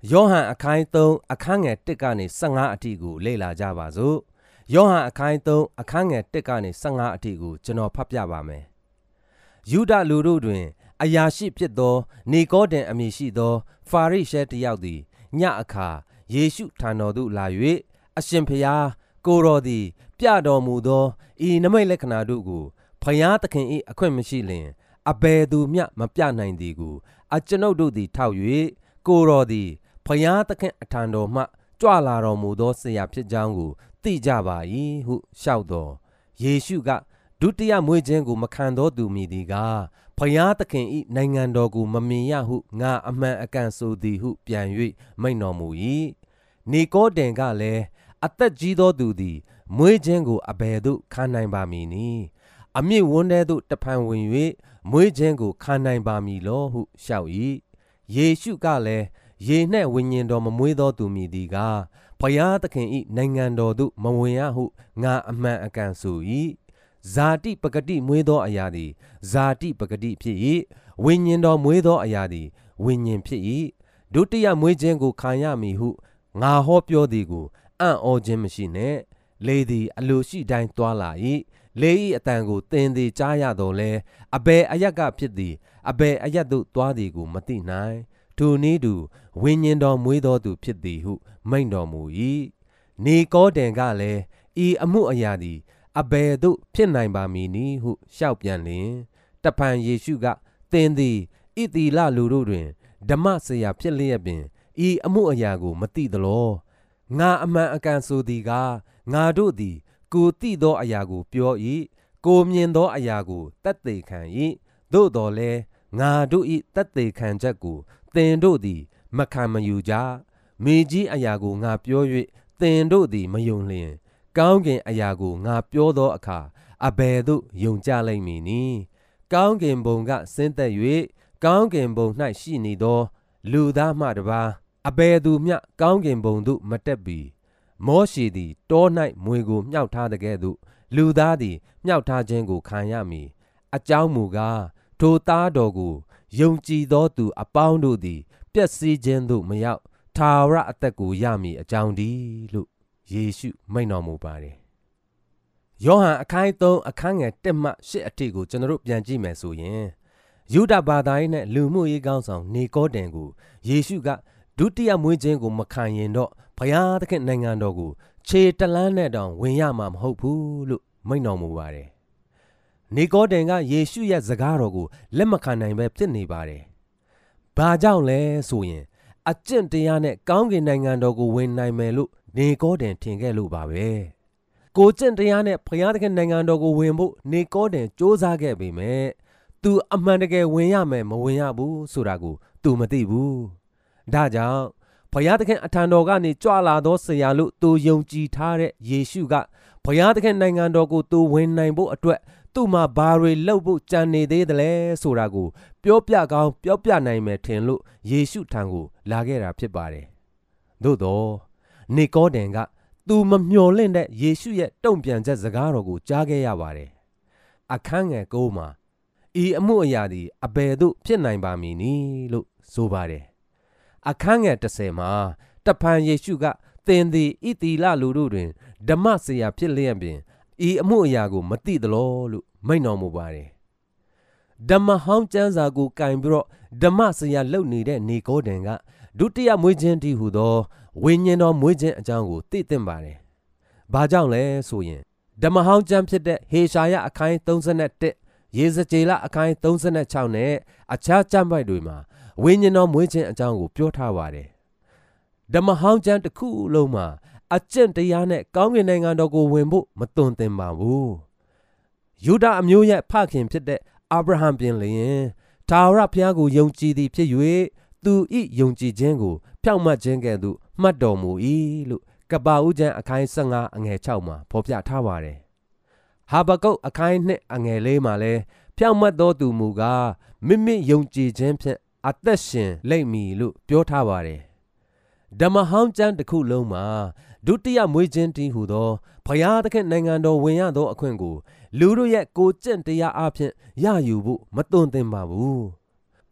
ယောဟန်အခန်း3အခန်းငယ်1ကနေ15အထိကိုလေ့လာကြပါစို့ယောဟန်အခန်း3အခန်းငယ်1ကနေ15အထိကိုကျွန်တော်ဖတ်ပြပါမယ်ယူဒလူတို့တွင်အရာရှိဖြစ်သောနေကောဒင်အမည်ရှိသောဖာရိရှဲတစ်ယောက်သည်ညအခါယေရှုထံတော်သို့လာ၍အရှင်ဖျားကိုတော်သည်ပြတော်မူသောဤနမိတ်လက္ခဏာတို့ကိုဖျားသခင်၏အခွင့်မရှိလျင်အဘယ်သူမျှမပြနိုင်သည်ကိုအကျွန်ုပ်တို့သည်ထောက်၍ကိုတော်သည်ဖျားသခင်အထံတော်မှကြွလာတော်မူသောဆရာဖြစ်ကြောင်းကိုသိကြပါ၏ဟုလျှောက်တော်ယေရှုကဒုတိယမွေးခြင်းကိုမခံသောသူမည်သည်ကားဖျားသခင်၏နိုင်ငံတော်ကိုမမြင်ရဟုငါအမှန်အကန်ဆိုသည်ဟုပြန်၍မိန့်တော်မူ၏နေကောဒင်ကလည်းအသက်ကြီးသောသူသည်မွေးခြင်းကိုအဘယ်သို့ခံနိုင်ပါမည်နည်းအမြင့်ဝန်းထဲသို့တဖန်ဝင်၍မွေးခြင်းကိုခံနိုင်ပါမည်လောဟုလျှောက်၏ယေရှုကလည်းရေနှင့်ဝိညာဉ်တော်မမွေးသောသူမည်သည်ကားဖျားသခင်၏နိုင်ငံတော်သို့မဝင်ရဟုငါအမှန်အကန်ဆို၏ဇာတိပဂတိမွေးသောအရာသည်ဇာတိပဂတိဖြစ်၏ဝိညာဉ်တော်မွေးသောအရာသည်ဝိညာဉ်ဖြစ်၏ဒုတိယမွေးခြင်းကိုခံရမည်ဟုငါဟောပြောသည်ကိုအံ့ဩခြင်းမရှိနှင့်လေသည်အလိုရှိတိုင်းသွားလာ၏လေ၏အတန်ကိုသင်သည်ကြားရတော်လဲအဘယ်အရက်ကဖြစ်သည်အဘယ်အရက်သို့သွားသည်ကိုမသိနိုင်ထိုနည်းတူဝိညာဉ်တော်မွေးသောသူဖြစ်သည်ဟုမိန့်တော်မူ၏နေကောဒင်ကလည်းဤအမှုအရာသည်အဘယ်သို့ဖြစ်နိုင်ပါမည်နည်းဟုလျှောက်ပြန်လျင်တဖန်ယေရှုကသင်သည်ဣသီလလူတို့တွင်ဓမ္မဆရာဖြစ်လျက်ပင်ဤအမှုအရာကိုမသိသလောငါအမှန်အကန်ဆိုသည်ကားငါတို့သည်ကိုသိသောအရာကိုပြော၏ကိုမြင်သောအရာကိုသက်သေခံ၏သို့တော်လည်းငါတို့၏သက်သေခံချက်ကိုသင်တို့သည်မခံမယူကြမြေကြီးအရာကိုငါပြော၍သင်တို့သည်မယုံလျင်ကောင်းကင်အရာကိုငါပြောသောအခါအဘယ်သို့ယုံကြလိမ့်မည်နည်းကောင်းကင်ဘုံကဆင်းသက်၍ကောင်းကင်ဘုံ၌ရှိနေသောလူသားမှတပါးအဘယ်သူမျှကောင်းကင်ဘုံသို့မတက်ပြီမောရှေသည်တော၌မြွေကိုမြှောက်ထားတဲ့ကဲ့သို့လူသားသည်မြှောက်ထားခြင်းကိုခံရမည်အကြောင်းမူကားထိုသားတော်ကိုယုံကြည်သောသူအပေါင်းတို့သည်ပျက်စီးခြင်းသို့မရောက်ထာဝရအသက်ကိုရမည်အကြောင်းတည်းလို့ယေရှုမိန့်တော်မူပါတယ်ယောဟန်အခန်း3အခန်းငယ်1မှ8အထိကိုကျွန်တော်တို့ပြန်ကြည့်မယ်ဆိုရင်ယုဒဘာသာရေးနဲ့လူမှုရေးကောင်းဆောင်နေကောဒင်ကိုယေရှုကဒုတိယမွေးခြင်းကိုမခံရင်တော့ဘုရားသခင်နိုင်ငံတော်ကိုခြေတလန်းနဲ့တောင်ဝင်ရမှာမဟုတ်ဘူးလို့မိန့်တော်မူပါတယ်နေကောဒင်ကယေရှုရဲ့စကားတော်ကိုလက်မခံနိုင်ပဲဖြစ်နေပါတယ်ဘာကြောင့်လဲဆိုရင်အကျင့်တရားနဲ့ကောင်းကင်နိုင်ငံတော်ကိုဝင်နိုင်မယ်လို့နေကောဒင်ထင်ခဲ့လို့ပါပဲကိုကျင့်တရားနဲ့ဘုရားသခင်နိုင်ငံတော်ကိုဝင်ဖို့နေကောဒင်စ조사ခဲ့ပေမဲ့သူအမှန်တကယ်ဝင်ရမယ်မဝင်ရဘူးဆိုတာကိုသူမသိဘူးဒါကြောင့်ဘုရားသခင်အထံတော်ကနေကြွလာသောဆရာလို့သူယုံကြည်ထားတဲ့ယေရှုကဘုရားသခင်နိုင်ငံတော်ကိုသူဝင်နိုင်ဖို့အတွက်သူ့မှာဘာတွေလုပ်ဖို့ကြံနေသေးတယ်လဲဆိုတာကိုပြောပြကောင်းပြောပြနိုင်မယ်ထင်လို့ယေရှုထံကိုလာခဲ့တာဖြစ်ပါတယ်သို့တော့နေကောဒင်ကသူမမျှော်လင့်တဲ့ယေရှုရဲ့တုံ့ပြန်ချက်စကားတော်ကိုကြားခဲ့ရပါတယ်အခန်းငယ်9မှာဤအမှုအရာသည်အဘယ်သို့ဖြစ်နိုင်ပါမည်နည်းလို့ဆိုပါတယ်အခန်းငယ်10မှာတဖန်ယေရှုကသင်သည်ဣသီလလူတို့တွင်ဓမ္မဆရာဖြစ်လျက်ပင်ဤအမှုအရာကိုမသိသလောလို့မိန့်တော်မူပါတယ်ဓမ္မဟောင်းကျမ်းစာကိုကင်ပြီးတော့ဓမ္မဆရာလုပ်နေတဲ့နေကောဒင်ကဒုတိယမွေးခြင်းတည်းဟူသောဝိညာဉ်တော်မွေးခြင်းအကြောင်းကိုသိသင့်ပါတယ်ဘာကြောင့်လဲဆိုရင်ဓမ္မဟောင်းကျမ်းဖြစ်တဲ့ဟေရှာယအခန်း31ယေဇကျေလအခန်း36နဲ့အခြားကျမ်းပိုက်တွေမှာဝိညာဉ်တော်မွေးခြင်းအကြောင်းကိုပြောထားပါတယ်ဓမ္မဟောင်းကျမ်းတစ်ခုလုံးမှာအကျင့်တရားနဲ့ကောင်းကင်နိုင်ငံတော်ကိုဝင်ဖို့မသွန်သင်ပါဘူးယူဒအမျိုးရဲ့ဖခင်ဖြစ်တဲ့အာဗြဟံပြင်လျင်ထာဝရဘုရားကိုယုံကြည်သည်ဖြစ်၍သူ၏ယုံကြည်ခြင်းကိုဖြောင့်မတ်ခြင်းကဲ့သို့မှတ်တော်မူ၏လို့ကပ္ပဦးကျမ်းအခန်း15အငယ်6မှာဖော်ပြထားပါတယ်ဟာဘကုတ်အခန်း2အငယ်4မှာလည်းဖြောင့်မတ်သောသူမူကားမိမိယုံကြည်ခြင်းဖြင့်အသက်ရှင်လိမ့်မည်လို့ပြောထားပါတယ်ဓမ္မဟောင်းကျမ်းတစ်ခုလုံးမှာဒုတိယမွေးခြင်းတည်းဟူသောဘုရားသခင်နိုင်ငံတော်ဝင်ရသောအခွင့်ကိုလူတို့ရဲ့ကိုကျင့်တရားအဖြစ်ရယူဖို့မသွန်သင်ပါဘူးဘ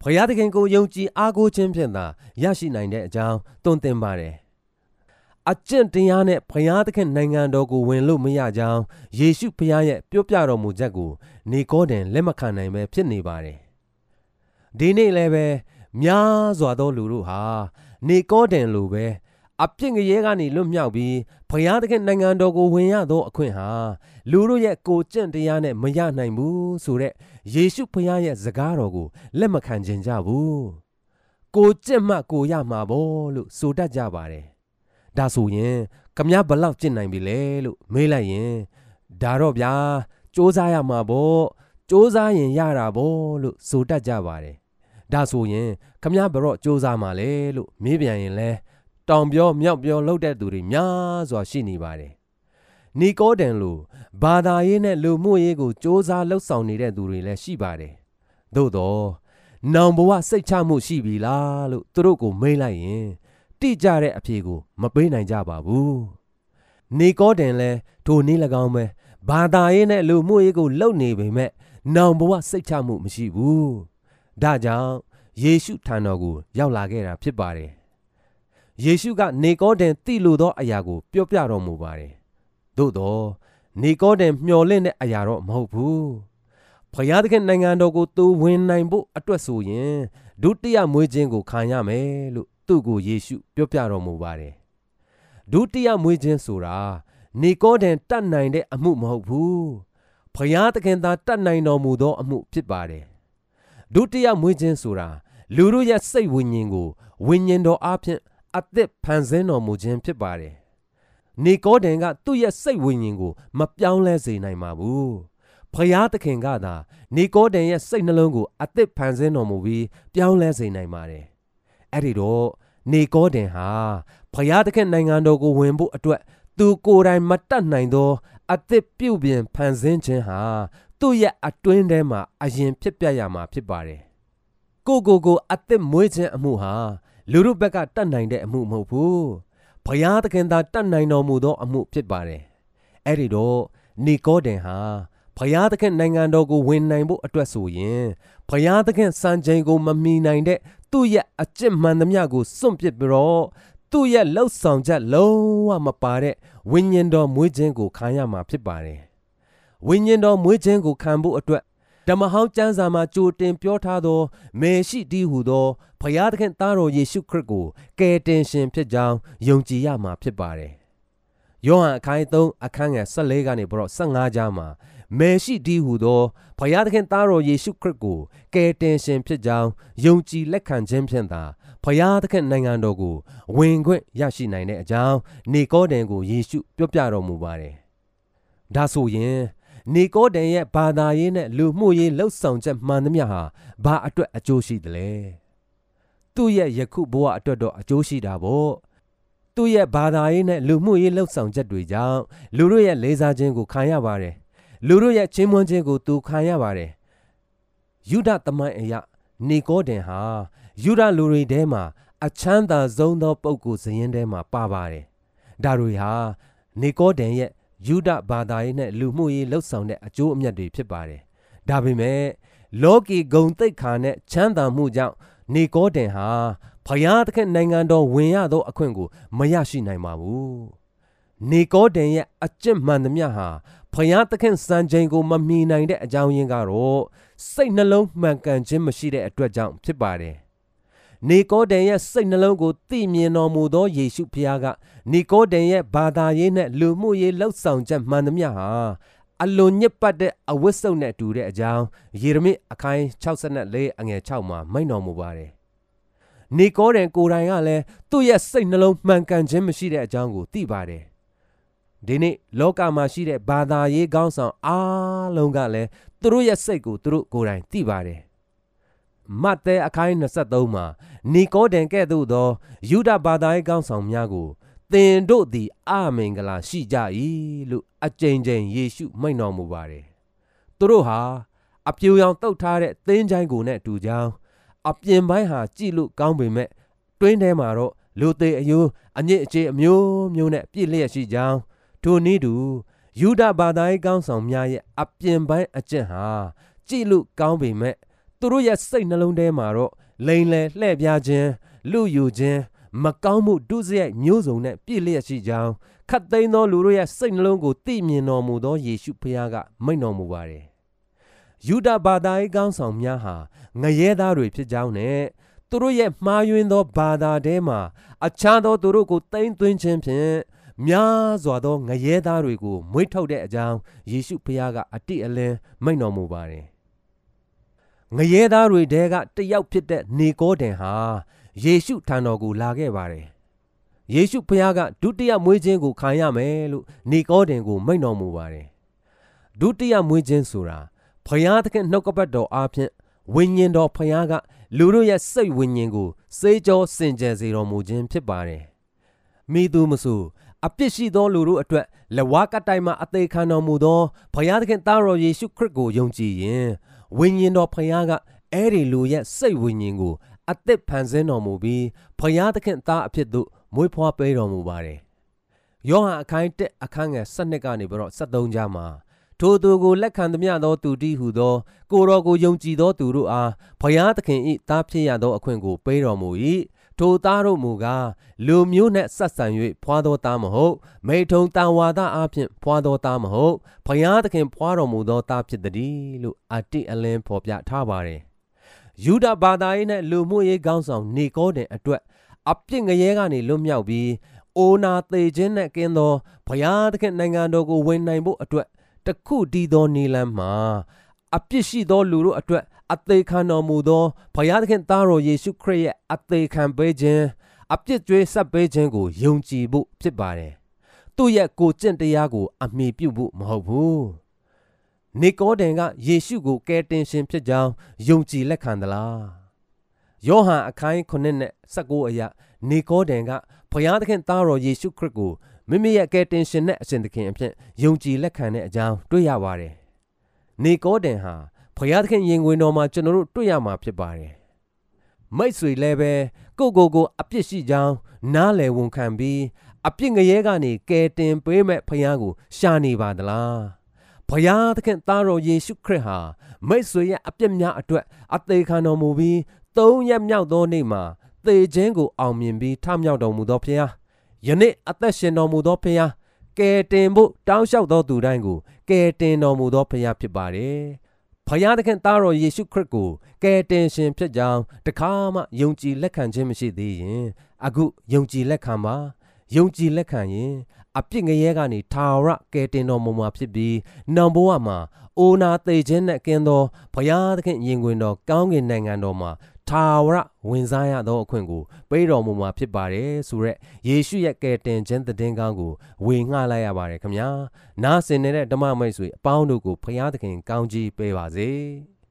ဖခင်သခင်ကိုယုံကြည်အားကိုးခြင်းဖြင့်သာရရှိနိုင်တဲ့အကြောင်းတွင်တင်ပါတယ်အကျင့်တရားနဲ့ဖခင်သခင်နိုင်ငံတော်ကိုဝင်လို့မရကြောင်းယေရှုဖခင်ရဲ့ပြောပြတော်မူချက်ကိုနေကောဒင်လက်မခံနိုင်ပဲဖြစ်နေပါတယ်ဒီနေ့လည်းပဲများစွာသောလူတို့ဟာနေကောဒင်လိုပဲအပြစ်ငရဲကနေလွတ်မြောက်ပြီးဖခင်သခင်နိုင်ငံတော်ကိုဝင်ရသောအခွင့်ဟာလူတို့ရဲ့ကိုယ်ကျင့်တရားနဲ့မရနိုင်ဘူးဆိုတဲ့ယေရှုဖခင်ရဲ့စကားတော်ကိုလက်မခံခြင်းကြဘူးကိုယ်ကျင့်မှကိုရမှာပေါ့လို့ဆိုတတ်ကြပါတယ်ဒါဆိုရင်ခမည်းဘလောက်ကျင့်နိုင်ပြီလဲလို့မေးလိုက်ရင်ဒါတော့ဗျာစ조사ရမှာပေါ့စ조사ရင်ရတာပေါ့လို့ဆိုတတ်ကြပါတယ်ဒါဆိုရင်ခမည်းဘရော့စ조사မှာလဲလို့မေးပြန်ရင်လဲတောင်ပြောမြောက်ပြောလှုပ်တဲ့သူတွေများစွာရှိနေပါတယ်နီကောဒင်လိုဘာသာရေးနဲ့လူမှုရေးကိုစ조사လှုပ်ဆောင်နေတဲ့သူတွေလည်းရှိပါတယ်သို့တော့နောင်ဘဝစိတ်ချမှုရှိပြီလားလို့သူတို့ကိုမေးလိုက်ရင်တိကျတဲ့အဖြေကိုမပေးနိုင်ကြပါဘူးနီကောဒင်လည်းထိုနည်း၎င်းပဲဘာသာရေးနဲ့လူမှုရေးကိုလှုပ်နေပေမဲ့နောင်ဘဝစိတ်ချမှုမရှိဘူးဒါကြောင့်ယေရှုထံတော်ကိုရောက်လာခဲ့တာဖြစ်ပါတယ်ယေရှုကနေကောဒင်သိလိုသောအရာကိုပြောပြတော်မူပါတယ်သို့တော့နေကောဒင်မျှော်လင့်တဲ့အရာတော့မဟုတ်ဘူးဖခင်သခင်နိုင်ငံတော်ကိုသူဝင်နိုင်ဖို့အတွက်ဆိုရင်ဒုတိယမွေးခြင်းကိုခံရမယ်လို့သူ့ကိုယေရှုပြောပြတော်မူပါတယ်ဒုတိယမွေးခြင်းဆိုတာနေကောဒင်တတ်နိုင်တဲ့အမှုမဟုတ်ဘူးဖခင်သခင်သာတတ်နိုင်တော်မူသောအမှုဖြစ်ပါတယ်ဒုတိယမွေးခြင်းဆိုတာလူတို့ရဲ့စိတ်ဝိညာဉ်ကိုဝိညာဉ်တော်အားဖြင့်အသက်ဖန်ဆင်းတော်မူခြင်းဖြစ်ပါတယ်နေကောဒင်ကသူ့ရဲ့စိတ်ဝိညာဉ်ကိုမပြောင်းလဲစေနိုင်ပါဘူးဖခင်သခင်ကသာနေကောဒင်ရဲ့စိတ်နှလုံးကိုအသက်ဖန်ဆင်းတော်မူပြီးပြောင်းလဲစေနိုင်ပါတယ်အဲ့ဒီတော့နေကောဒင်ဟာဖခင်သခင်နိုင်ငံတော်ကိုဝင်ဖို့အတွက်သူကိုယ်တိုင်မတတ်နိုင်သောအသက်ပြုပြင်ဖန်ဆင်းခြင်းဟာသူ့ရဲ့အတွင်းထဲမှာအရင်ဖြစ်ပျက်ရမှာဖြစ်ပါတယ်ကိုအသက်မွေးခြင်းအမှုဟာလူတို့ဘက်ကတတ်နိုင်တဲ့အမှုမဟုတ်ဘူးဘုရားသခင်သာတတ်နိုင်တော်မူသောအမှုဖြစ်ပါတယ်အဲ့ဒီတော့နီကောဒင်ဟာဘုရားသခင်နိုင်ငံတော်ကိုဝင်နိုင်ဖို့အတွက်ဆိုရင်ဘုရားသခင်စံချိန်ကိုမမီနိုင်တဲ့သူ့ရဲ့အကျင့်မှန်သမျှကိုစွန့်ပစ်ပြီးတော့သူ့ရဲ့လှုပ်ဆောင်ချက်လုံးဝမပါတဲ့ဝိညာဉ်တော်မွေးခြင်းကိုခံရမှာဖြစ်ပါတယ်ဝိညာဉ်တော်မွေးခြင်းကိုခံဖို့အတွက်ဓမ္မဟောင်းကျမ်းစာမှာကြိုတင်ပြောထားသောမေရှိတည်းဟူသောဘုရားသခင်သားတော်ယေရှုခရစ်ကိုကယ်တင်ရှင်ဖြစ်ကြောင်းယုံကြည်ရမှာဖြစ်ပါတယ်။ယောဟန်အခန်း3အခန်းငယ်14ကနေပြီးတော့15ကြားမှာမေရှိတည်းဟူသောဘုရားသခင်သားတော်ယေရှုခရစ်ကိုကယ်တင်ရှင်ဖြစ်ကြောင်းယုံကြည်လက်ခံခြင်းဖြင့်သာဘုရားသခင်နိုင်ငံတော်ကိုဝင်ခွင့်ရရှိနိုင်တဲ့အကြောင်းနေကောဒင်ကိုယေရှုပြောပြတော်မူပါတယ်။ဒါဆိုရင်နေကောဒင်ရဲ့ဘာသာရေးနဲ့လူမှုရေးလှုပ်ဆောင်ချက်မှန်သမျှဟာဘာအတွက်အကျိုးရှိသလဲသူ့ရဲ့ယခုဘဝအတွက်တော့အကျိုးရှိတာပေါ့သူ့ရဲ့ဘာသာရေးနဲ့လူမှုရေးလှုပ်ဆောင်ချက်တွေကြောင့်လူတို့ရဲ့လေးစားခြင်းကိုခံရပါတယ်လူတို့ရဲ့ချီးမွမ်းခြင်းကိုသူခံရပါတယ်ယုဒသမိုင်းအရနေကောဒင်ဟာယုဒလူတွေထဲမှာအချမ်းသာဆုံးသောပုဂ္ဂိုလ်စရင်ထဲမှာပါပါတယ်ဒါတွေဟာနေကောဒင်ရဲ့ယုဒဘာသာရေးနဲ့လူမှုရေးလှုပ်ဆောင်တဲ့အကျိုးအမြတ်တွေဖြစ်ပါတယ်။ဒါပေမဲ့လောကီဂုဏ်သိက္ခာနဲ့ချမ်းသာမှုကြောင့်နေကောဒင်ဟာဘုရားသခင်နိုင်ငံတော်ဝင်ရသောအခွင့်ကိုမရရှိနိုင်ပါဘူး။နေကောဒင်ရဲ့အကျင့်မှန်သမျှဟာဘုရားသခင်စံချိန်ကိုမမီနိုင်တဲ့အကြောင်းရင်းကတော့စိတ်နှလုံးမှန်ကန်ခြင်းမရှိတဲ့အတွက်ကြောင့်ဖြစ်ပါတယ်။နေကောဒင်ရဲ့စိတ်နှလုံးကိုသိမြင်တော်မူသောယေရှုဖခင်ကနေကောဒင်ရဲ့ဘာသာရေးနဲ့လူမှုရေးလှုပ်ဆောင်ချက်မှန်သမျှဟာအလွန်ညစ်ပတ်တဲ့အဝတ်စုံနဲ့တူတဲ့အကြောင်းယေရမိအခန်း64အငယ်6မှာမိန့်တော်မူပါတယ်။နေကောဒင်ကိုယ်တိုင်ကလည်းသူ့ရဲ့စိတ်နှလုံးမှန်ကန်ခြင်းမရှိတဲ့အကြောင်းကိုသိပါတယ်။ဒီနေ့လောကမှာရှိတဲ့ဘာသာရေးခေါင်းဆောင်အားလုံးကလည်းသူတို့ရဲ့စိတ်ကိုသူတို့ကိုယ်တိုင်သိပါတယ်။မဿဲအခန်း23မှာနီကောဒင်ကဲ့သို့သောယုဒဘာသာရေးခေါင်းဆောင်များကိုသင်တို့သည်အမင်္ဂလာရှိကြ၏လို့အကြိမ်ကြိမ်ယေရှုမိန့်တော်မူပါတယ်။သူတို့ဟာအပြူရောင်တုတ်ထားတဲ့သင်းချိုင်းကိုနဲ့တူကြောင်းအပြင်ပိုင်းဟာကြည့်လို့ကောင်းပေမဲ့တွင်းထဲမှာတော့လူသေးအယိုးအညစ်အကြေးအမျိုးမျိုးနဲ့ပြည့်လျက်ရှိကြောင်းထိုနည်းတူယုဒဘာသာရေးခေါင်းဆောင်များရဲ့အပြင်ပိုင်းအကျင့်ဟာကြည့်လို့ကောင်းပေမဲ့သူတို့ရဲ့စိတ်နှလုံးထဲမှာတော့လိန်လေလှဲ့ပြားခြင်းလူယူခြင်းမကောင်းမှုဒုစရိုက်မျိုးစုံနဲ့ပြည့်လျက်ရှိကြောင်းခတ်သိမ်းသောလူတို့ရဲ့စိတ်နှလုံးကိုသိမြင်တော်မူသောယေရှုဖခင်ကမိန့်တော်မူပါတယ်။ယူဒဘာသာရေးကောင်းဆောင်များဟာငရဲသားတွေဖြစ်ကြောင်းနဲ့သူတို့ရဲ့မှားယွင်းသောဘာသာထဲမှာအခြားသောသူတို့ကိုသိမ်းသွင်းခြင်းဖြင့်များစွာသောငရဲသားတွေကိုမွေးထုတ်တဲ့အကြောင်းယေရှုဖခင်ကအတိအလင်းမိန့်တော်မူပါတယ်။ငရဲသားတွေထဲကတစ်ယောက်ဖြစ်တဲ့နေကောဒင်ဟာယေရှုထံတော်ကိုလာခဲ့ပါတယ်။ယေရှုဖခင်ကဒုတိယမွေးခြင်းကိုခံရမယ်လို့နေကောဒင်ကိုမိန့်တော်မူပါတယ်။ဒုတိယမွေးခြင်းဆိုတာဖခင်သခင်နှုတ်ကပတ်တော်အားဖြင့်ဝိညာဉ်တော်ဖခင်ကလူတို့ရဲ့စိတ်ဝိညာဉ်ကိုစေကြောစင်ကြယ်စေတော်မူခြင်းဖြစ်ပါတယ်။မိသူမဆိုအပြစ်ရှိသောလူတို့အတွက်လက်ဝါးကတိုင်မှအသေးခံတော်မူသောဘုရားသခင်သားတော်ယေရှုခရစ်ကိုယုံကြည်ရင်ဝိညာဉ်တော်ဖခင်ကအဲ့ဒီလူရဲ့စိတ်ဝိညာဉ်ကိုအသက်ဖန်ဆင်းတော်မူပြီးဘုရားသခင်သားအဖြစ်သို့မွေးဖွားပေးတော်မူပါတယ်။ယောဟန်အခန်း1အခန်းငယ်12ကနေပြီးတော့73ကြားမှာထိုသူကိုလက်ခံသမျှသောသူတည်းဟုသောကိုတော်ကိုယုံကြည်သောသူတို့အားဘုရားသခင်၏သားဖြစ်ရသောအခွင့်ကိုပေးတော်မူ၏ထိုသားတို့မူကားလူမျိုးနှင့်ဆက်ဆံ၍ဖွာသောသားမဟုတ်မိထုံတန်ဝါဒအဖြစ်ဖွာသောသားမဟုတ်ဘုရားသခင်ဖွာတော်မူသောသားဖြစ်သည်လို့အတိအလင်းဖော်ပြထားပါတယ်ယူဒဘာသာရေးနဲ့လူမှုရေးကောင်းဆောင်နေကောဒင်အတွက်အပြစ်ငရဲကနေလွတ်မြောက်ပြီးအိုနာသေးခြင်းနဲ့ကင်းသောဘုရားသခင်နိုင်ငံတော်ကိုဝင်နိုင်ဖို့အတွက်တခုတည်သောနေလမ်းမှာအပြစ်ရှိသောလူတို့အတွက်အသေးခံတော်မူသောဘုရားသခင်သားတော်ယေရှုခရစ်ရဲ့အသေးခံပေးခြင်းအပြစ်ကြွေးဆက်ပေးခြင်းကိုယုံကြည်ဖို့ဖြစ်ပါတယ်။သူ့ရဲ့ကိုကျင့်တရားကိုအမိပြုဖို့မဟုတ်ဘူး။နေကောဒင်ကယေရှုကိုကယ်တင်ရှင်ဖြစ်ကြောင်းယုံကြည်လက်ခံသလား။ယောဟန်အခန်း9နဲ့19အရနေကောဒင်ကဘုရားသခင်သားတော်ယေရှုခရစ်ကိုမိမိရဲ့ကယ်တင်ရှင်နဲ့အရှင်သခင်အဖြစ်ယုံကြည်လက်ခံတဲ့အကြောင်းတွေ့ရပါတယ်။နေကောဒင်ဟာဘုရားသခင်ယင်ဝင်တော်မှာကျွန်တော်တို့တွေ့ရမှာဖြစ်ပါတယ်။မိတ်ဆွေလည်းပဲကိုအပြစ်ရှိကြောင်းနားလည်ဝန်ခံပြီးအပြစ်ငရဲကနေကယ်တင်ပေးမဲ့ဘုရားကိုရှာနေပါသလား။ဘုရားသခင်သားတော်ယေရှုခရစ်ဟာမိတ်ဆွေရဲ့အပြစ်များအတွက်အသေးခံတော်မူပြီး3ရက်မြောက်သောနေ့မှာသေခြင်းကိုအောင်မြင်ပြီးထမြောက်တော်မူသောဘုရားယနေ့အသက်ရှင်တော်မူသောဘုရားကယ်တင်ဖို့တောင်းလျှောက်သောသူတိုင်းကိုကယ်တင်တော်မူသောဘုရားဖြစ်ပါတယ်။ဘုရားသခင်သားတော်ယေရှုခရစ်ကိုကယ်တင်ရှင်ဖြစ်ကြောင်းတခါမှယုံကြည်လက်ခံခြင်းမရှိသေးရင်အခုယုံကြည်လက်ခံပါယုံကြည်လက်ခံရင်အပြစ်ငရဲကနေထာဝရကယ်တင်တော်မူမှာဖြစ်ပြီးနောင်ဘဝမှာအိုနာသေခြင်းနဲ့ကင်းသောဘုရားသခင်ယင်ဝင်တော်ကောင်းကင်နိုင်ငံတော်မှာထာဝရဝင်စားရသောအခွင့်ကိုပေးတော်မူမှာဖြစ်ပါတယ်ဆိုရက်ယေရှုရဲ့ကယ်တင်ခြင်းသတင်းကောင်းကိုဝေငှလိုက်ရပါတယ်ခင်ဗျာနားဆင်နေတဲ့ဓမ္မမိတ်ဆွေအပေါင်းတို့ကိုဘုရားသခင်ကောင်းချီးပေးပါစေ